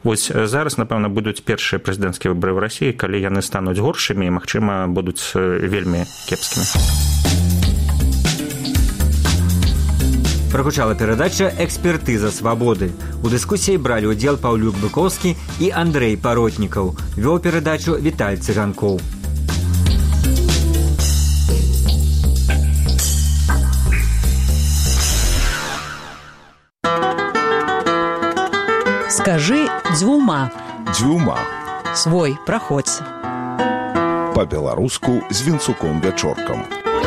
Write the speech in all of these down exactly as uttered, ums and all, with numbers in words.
Вось зараз, напэўна, будуць першыя прэзідэнцкія выбары ў Расіі, калі яны стануць горшымі і, магчыма, будуць вельмі кепскімі. Прагучала перадача «Экспертыза свабоды». У дыскусіі бралі ўдзел Паўлюк Быкоўскі і Андрэй Паротнікаў. Вёў перадачу Віталь Цыганкоў. Скажи дзвюма. Дзвюма. Свой, праходзь. Па-беларуску з Вінцуком-Вячоркам.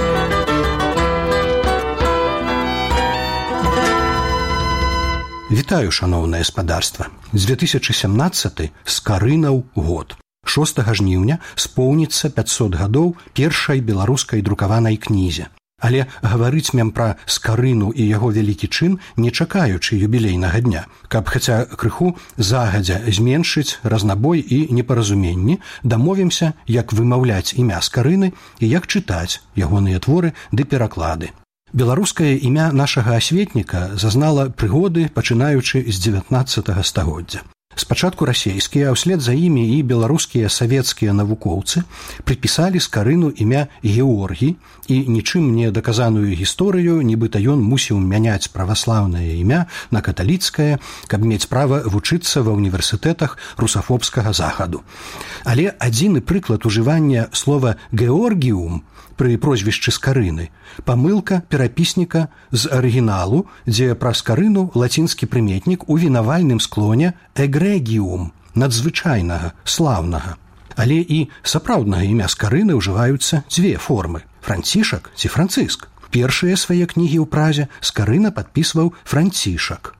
Вітаю, шаноўнае спадарства. дзве тысячы сямнаццаты скарынаў год. шостага жніўня споўніцца пяцьсот гадоў першай беларускай друкаванай кнізе. Але гаварыць мем пра скарыну і яго вялікі чын, не чакаючы юбілейнага дня, каб хаця крыху загадзя зменшыць разнабой і непаразуменні, дамовімся, як вымаўляць імя скарыны і як чытаць ягоныя творы ды пераклады. Беларускае імя нашага асветніка зазнала прыгоды, пачынаючы з дзевятнаццатага стагоддзя. Спачатку расейскія, а ўслед за імі і беларускія савецкія навукоўцы прыпісалі скарыну імя Георгій і нічым не даказаную гісторыю, нібыта ён мусіў мяняць праваслаўнае імя на каталіцкае, каб мець права вучыцца ва ўніверсітэтах русафобскага захаду. Але адзіны прыклад ужывання слова «георгіум» пры прозвішчы скарыны – памылка перапісніка з арыгіналу, дзе пра скарыну лацінскі прыметнік у вінавальным склоне «эгрэгіум» – надзвычайнага, слаўнага. Але і сапраўднага імя скарыны ўжываюцца дзве формы – Францішак ці Францыск. Першыя свае кнігі ў празе скарына падпісваў Францішак.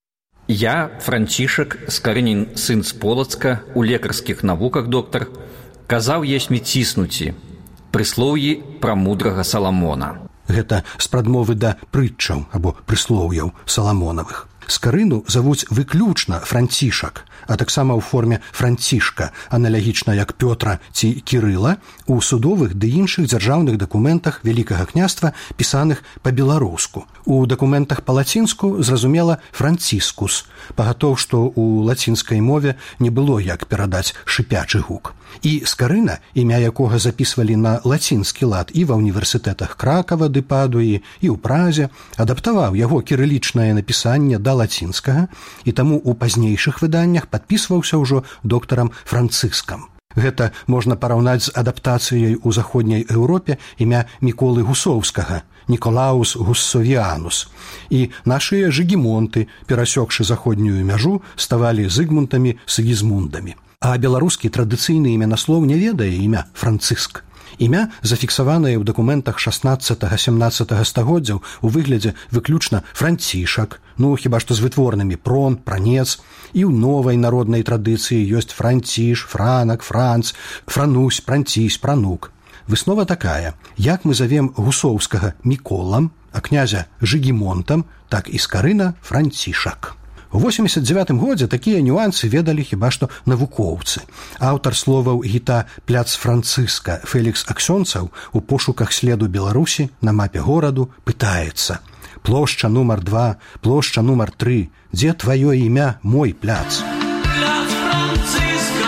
Я, Францішак, скарынін сын з Полацка, у лекарскіх навуках доктар, казаў есмі ціснуці, прыслоўі пра мудрага Саламона. Гэта з прадмовы да прытчаў або прыслоўяў Саламонавых. Скарыну завуць выключна Францішак, а таксама ў форме Францішка, аналагічна як Пётра ці Кірыла, у судовых ды іншых дзяржаўных дакументах Вялікага княства, пісаных па-беларуску. У дакументах па-лацінску, зразумела, Францискус, пагатоў, што ў лацінскай мове не было як перадаць шыпячы гук. І скарына, імя якога запісвалі на лацінскі лад і ва ўніверсітэтах Кракава ды Падуі, і ў Празе, адаптаваў яго кірылічнае напісанне да лацінскага, і таму ў пазнейшых выданнях падпісваўся ўжо доктарам Францыскам. Гэта можна параўнаць з адаптацыяй у заходняй Еўропе імя Міколы Гусоўскага, Ніколаус Гуссовіанус. І нашыя жыгімонты, перасёкшы заходнюю мяжу, ставалі зыгмунтамі сігізмундамі. А беларускі традыцыйны іменаслоў не ведае імя Францыск. Імя зафіксаванае ў дакументах шаснаццатага-сямнаццатага стагоддзяў у выглядзе выключна Францішак, ну хіба што з вытворнымі прон, пранец, і ў новай народнай традыцыі ёсць Франціш, Франак, Франц, Франусь, Пранцís, Пранук. Выснова такая: як мы завем Гусоўскага Міколам, а князя Жыгімонтам, так і скарына Францішак. У восемьдесят девятым годзе такія нюансы ведалі хіба што навукоўцы. Аўтар словаў гіта «Пляц Францыска» Фелікс Аксёнцаў у пошуках следу Беларусі на мапе гораду пытаецца: плошча нумар два, плошча нумар тры, дзе тваё імя, мой пляц? Пляц Францыска,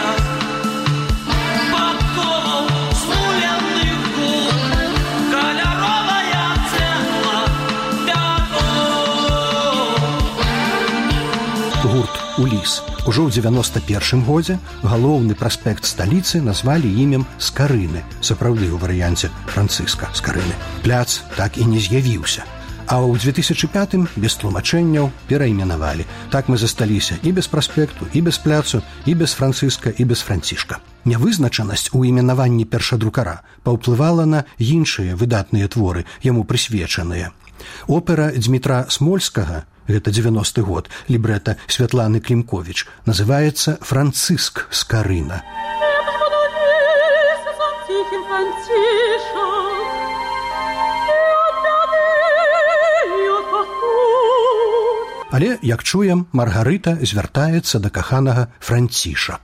падковаў смуленых гул, каляровая цэгла, бягом. Гурт «Уліс». Ужо ў дзевяноста першым годзе галоўны праспект сталіцы назвалі імем Скарыны, сапраўды ў варыянце Францыска Скарыны. Пляц так і не з'явіўся. А ў две тысячы пятым без тлумачэнняў перайменавалі. Так мы засталіся і без праспекту, і без пляцу, і без Францыска, і без Францішка. Нявызначанасць у іменаванні першадрукара паўплывала на іншыя выдатныя творы, яму прысвечаныя. Опера Дмітра Смольскага, гэта дзевяносты год, лібрэта Святланы Клімковіч, называецца «Францыск Скарына». Але, як чуем, Маргарыта звяртаецца да каханага Францішак.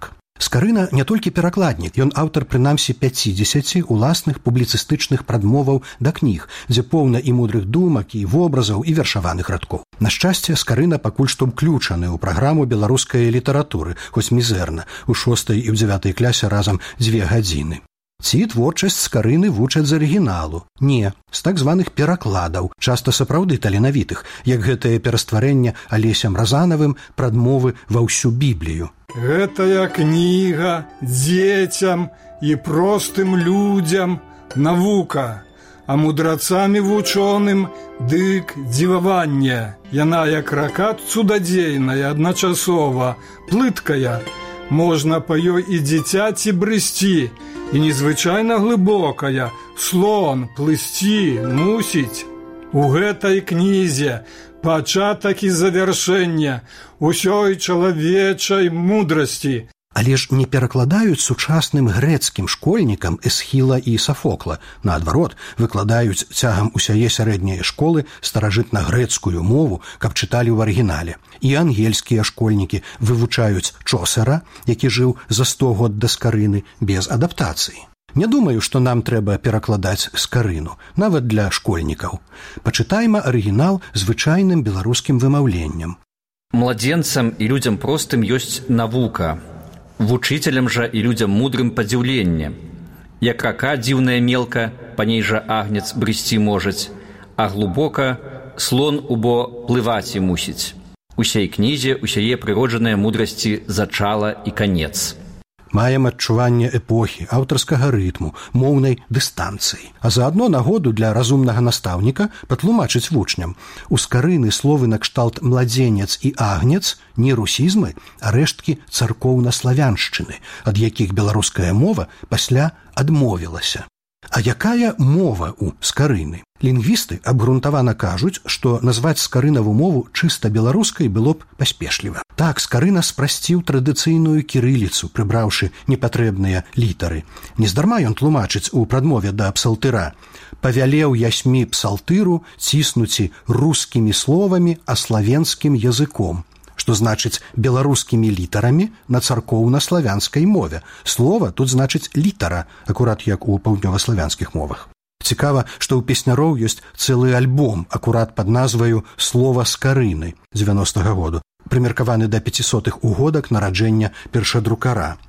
Скарына не толькі перакладнік, ён аўтар прынамсі пяцідзесяці уласных публіцыстычных прадмоваў да кніг, дзе поўна і мудрых думак, і вобразаў, і вершаваных радкоў. На шчасце, Скарына пакуль што ўключаны ў праграму беларускай літаратуры, хоць мізэрна, у шостай і ў дзявятай клясе разам дзве гадзіны. Ці творчасць Скарыны вучаць з арыгіналу? Не, з так званых перакладаў, часта сапраўды таленавітых, як гэтае перастварэнне Алесем Разанавым прадмовы ва ўсю Біблію. Гэтая кніга дзецям і простым людзям навука, а мудрацамі вучоным дык дзіваванне. Яна як рака цудадзейная, адначасова, плыткая. Можна па ёй і дзіцяці брысці, і незвычайна глыбокая, слон плысці мусіць. У гэтай кнізе пачатак і завяршэнне усёй чалавечай мудрасці. Але ж не перакладаюць сучасным грэцкім школьнікам Эсхіла і Сафокла. Наадварот, выкладаюць цягам усяе сярэдняй школы старажытна-грэцкую мову, каб чыталі ў арыгінале. І ангельскія школьнікі вывучаюць Чосера, які жыў за сто год да Скарыны, без адаптацыі. Не думаю, што нам трэба перакладаць Скарыну, нават для школьнікаў. Пачытайма арыгінал звычайным беларускім вымаўленнем. Младзенцам і людзям простым ёсць навука, вучителям жа і людзям мудрым падзіўленне. Як рака дзіўная мелка, па ней жа агнец брысці можаць, а глубока слон убо плываць і мусіць. Усей кнізе, усяе прыроджаныя мудрасці зачала і канец. Маем адчуванне эпохі, аўтарскага рытму, моўнай дыстанцыі. А заадно нагоду для разумнага настаўніка патлумачыць вучням. У Скарыны словы накшталт «младзенец» і «агнец» не русізмы, а рэшткі царкоўна-славяншчыны, ад якіх беларуская мова пасля адмовілася. А якая мова у Скарыны? Лінгвісты абгрунтавана кажуць, што назваць скарынаву мову чыста беларускай было б паспешліва. Так, Скарына спрасціў традыцыйную кірыліцу, прыбраўшы непатрэбныя літары. Нездарма ён тлумачыць у прадмове да псалтыра. «Павялеў ясьмі псалтыру ціснуці рускімі словамі, а славенскім языком», што значыць беларускімі літарамі на царкоўна-славянскай мове. Слова тут значыць літара, акурат як у паўднёваславянскіх мовах. Цікава, што ў песняроў ёсць цэлы альбом, акурат пад назваю «Слова Скарыны» дзевяностага году, прымеркаваны да пяцісотых угодак нараджэння першадрукара.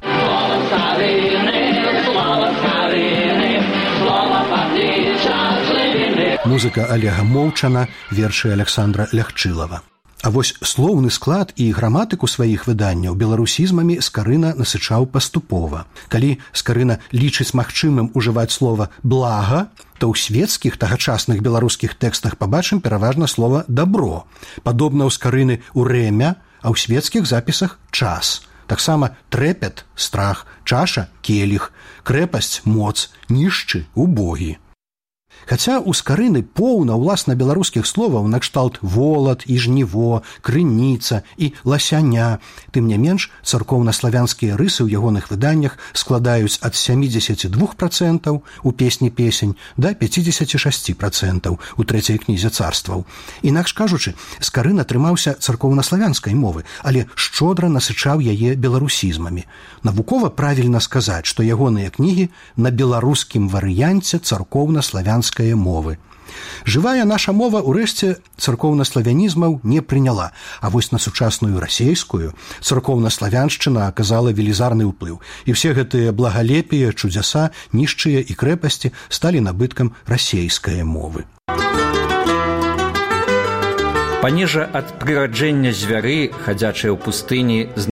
Музыка Олега Моўчана, вершы Александра Лягчылава. А вось слоўны склад і граматыку сваіх выданняў беларусізмамі Скарына насычаў паступова. Калі Скарына лічыць магчымым ужываць слова «блага», то ў свецкіх тагачасных беларускіх тэкстах пабачым пераважна слова «дабро». Падобна ў Скарыны «урэмя», а ў свецкіх запісах «час». Таксама трэпет – страх, чаша – келіх, крэпасць – моц, нішчы – убогі. Хаця ў Скарыны поўна ўласна беларускіх словаў накшталт волат і жніво, крыніца і ласяня, тым не менш царкоўна-славянскія рысы ў ягоных выданнях складаюць ад сямідзесяці двух працэнтаў у песні песень да пяцідзесяці шасці працэнтаў у трэцяй кнізе царстваў. Інакш кажучы, Скарына трымаўся царкоўна-славянскай мовы, але шчодра насычаў яе беларусізмамі. Навукова правільна сказаць, што ягоныя кнігі на беларускім варыянце царкоўна-славянскай мовы. Жывая наша мова ўрэшце царкоўна-славянізмаў не прыняла, а вось на сучасную расейскую царкоўна-славяншчына аказала велізарны ўплыў, і все гэтыя благалепія, чудзяса, нішчыя і крэпасці сталі набыткам расейскай мовы. Панежа ад прыраджэння звяры, хадзячыя ў пустыні,